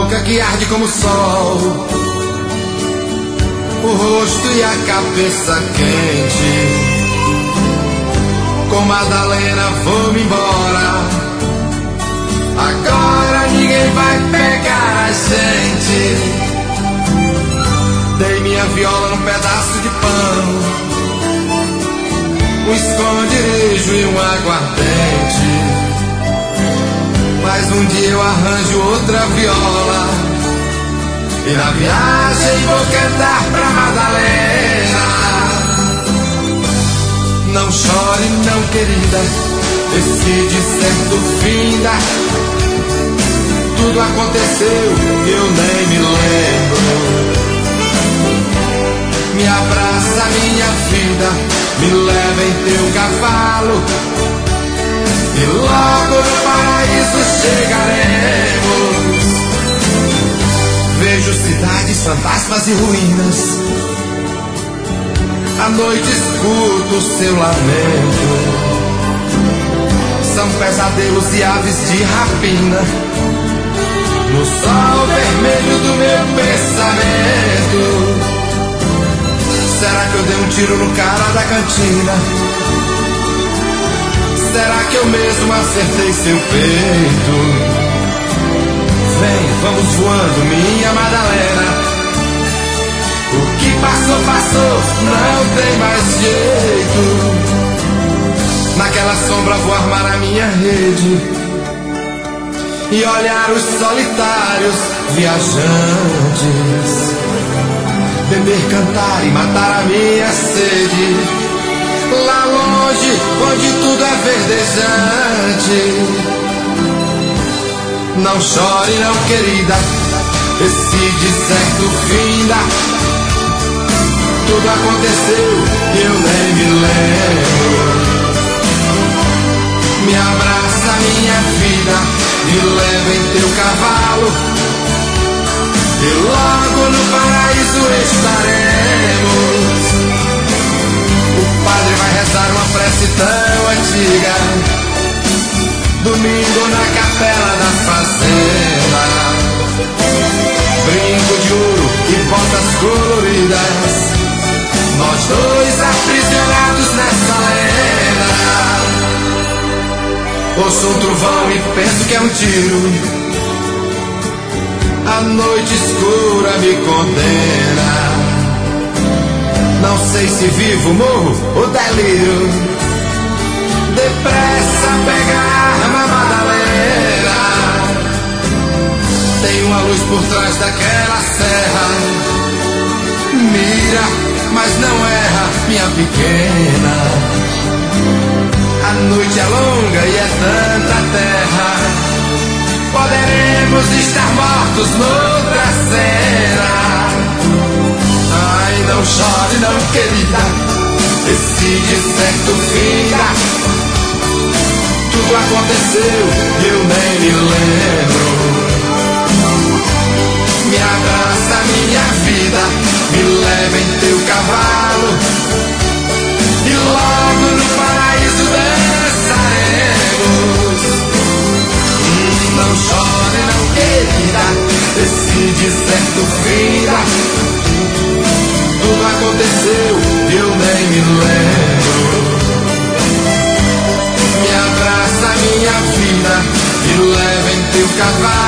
boca que arde como o sol, o rosto e a cabeça quente. Com Madalena vou-me embora, agora ninguém vai pegar a gente. Dei minha viola num pedaço de pão, um esconderijo e um aguardente. Mas um dia eu arranjo outra viola, e na viagem vou cantar pra Madalena. Não chore não, querida, esse deserto finda. Tudo aconteceu e eu nem me lembro. Me abraça minha vida, me leva em teu cavalo, e logo no paraíso chegaremos. Vejo cidades, fantasmas e ruínas, à noite escuto o seu lamento. São pesadelos e aves de rapina no sol vermelho do meu pensamento. Será que eu dei um tiro no cara da cantina? Será que eu mesmo acertei seu peito? Vem, vamos voando, minha Madalena. O que passou, passou, não tem mais jeito. Naquela sombra vou armar a minha rede e olhar os solitários viajantes, beber, cantar e matar a minha sede. Lá longe, onde tudo é verdejante. Não chore não, querida, esse deserto finda. Tudo aconteceu e eu nem me lembro. Me abraça minha vida, me leva em teu cavalo, e logo no paraíso estaremos. O padre vai rezar uma prece tão antiga, domingo na capela da fazenda. Brinco de ouro e botas coloridas, nós dois aprisionados nessa lenda. Ouço um trovão e penso que é um tiro, a noite escura me condena. Não sei se vivo, morro ou delírio. Depressa pega a arma, Madalena. Tem uma luz por trás daquela serra. Mira, mas não erra, minha pequena. A noite é longa e é tanta terra, poderemos estar mortos noutra cena. Ai, não chore não, querida, esse deserto finda. Tudo aconteceu e eu nem me lembro. Me abraça minha vida, me leva em teu cavalo, e logo no paraíso dançaremos. Não chore não, querida, esse deserto finda. Tudo aconteceu e eu nem me lembro. Me abraça minha vida, me leva em teu cavalo,